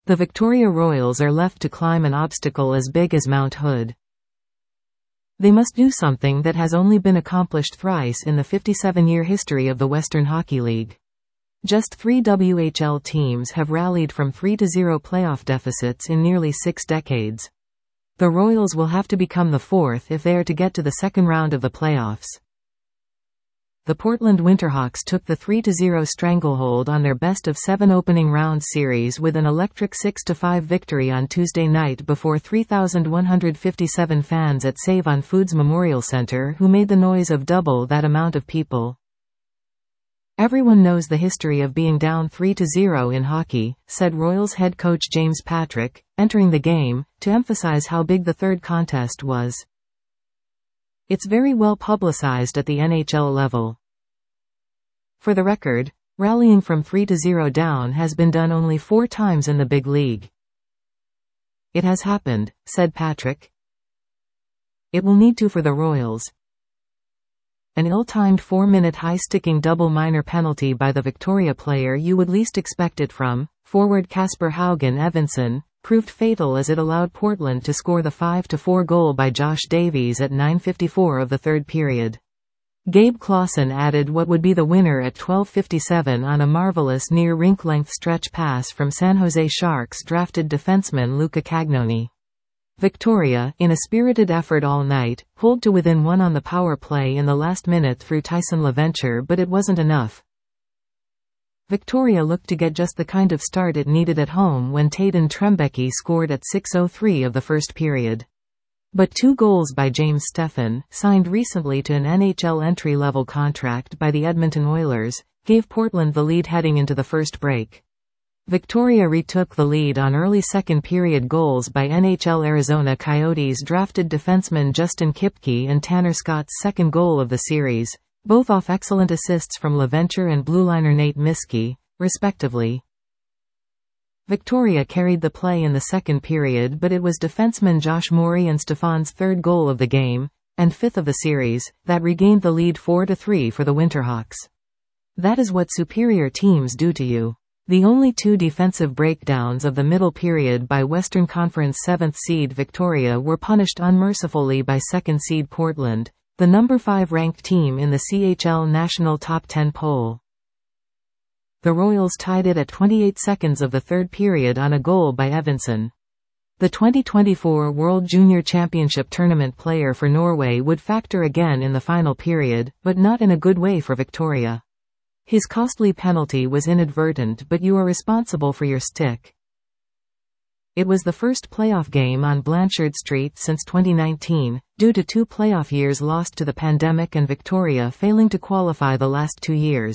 The Victoria Royals are left to climb an obstacle as big as Mount Hood. They must do something that has only been accomplished thrice in the 57-year history of the Western Hockey League. Just 3 WHL teams have rallied from 3-0 playoff deficits in nearly 6 decades. The Royals will have to become the fourth if they are to get to the second round of the playoffs. The Portland Winterhawks took the 3-0 stranglehold on their best-of-7 opening round series with an electric 6-5 victory on Tuesday night before 3,157 fans at Save on Foods Memorial Centre, who made the noise of double that amount of people. "Everyone knows the history of being down 3-0 in hockey," said Royals head coach James Patrick, entering the game, to emphasize how big the third contest was. "It's very well publicized at the NHL level. For the record, rallying from 3-0 down has been done only 4 times in the big league. It has happened," said Patrick. "It will need to for the Royals." An ill-timed 4-minute high-sticking double minor penalty by the Victoria player you would least expect it from, forward Casper Haugen Evanson, proved fatal as it allowed Portland to score the 5-4 goal by Josh Davies at 9:54 of the third period. Gabe Clausen added what would be the winner at 12:57 on a marvelous near-rink-length stretch pass from San Jose Sharks drafted defenseman Luca Cagnoni. Victoria, in a spirited effort all night, pulled to within 1 on the power play in the last minute through Tyson LaVenture, but it wasn't enough. Victoria looked to get just the kind of start it needed at home when Taden Trembecki scored at 6:03 of the first period. But 2 goals by James Steffen, signed recently to an NHL entry-level contract by the Edmonton Oilers, gave Portland the lead heading into the first break. Victoria retook the lead on early second-period goals by NHL Arizona Coyotes drafted defenseman Justin Kipke and Tanner Scott's second goal of the series, both off excellent assists from LaVenture and blueliner Nate Miskey, respectively. Victoria carried the play in the second period, but it was defenseman Josh Morey and Stefan's third goal of the game, and 5th of the series, that regained the lead 4-3 for the Winterhawks. That is what superior teams do to you. The only 2 defensive breakdowns of the middle period by Western Conference 7th seed Victoria were punished unmercifully by 2nd seed Portland, the number 5 ranked team in the CHL National Top 10 poll. The Royals tied it at 28 seconds of the third period on a goal by Evanson. The 2024 World Junior Championship Tournament player for Norway would factor again in the final period, but not in a good way for Victoria. His costly penalty was inadvertent, but you are responsible for your stick. It was the first playoff game on Blanchard Street since 2019, due to 2 playoff years lost to the pandemic and Victoria failing to qualify the last 2 years.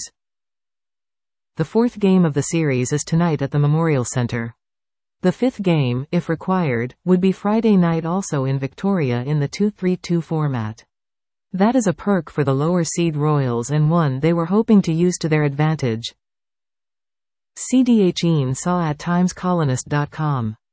The 4th game of the series is tonight at the Memorial Centre. The 5th game, if required, would be Friday night also in Victoria in the 2-3-2 format. That is a perk for the lower seed Royals and one they were hoping to use to their advantage. CDHEN saw at timescolonist.com.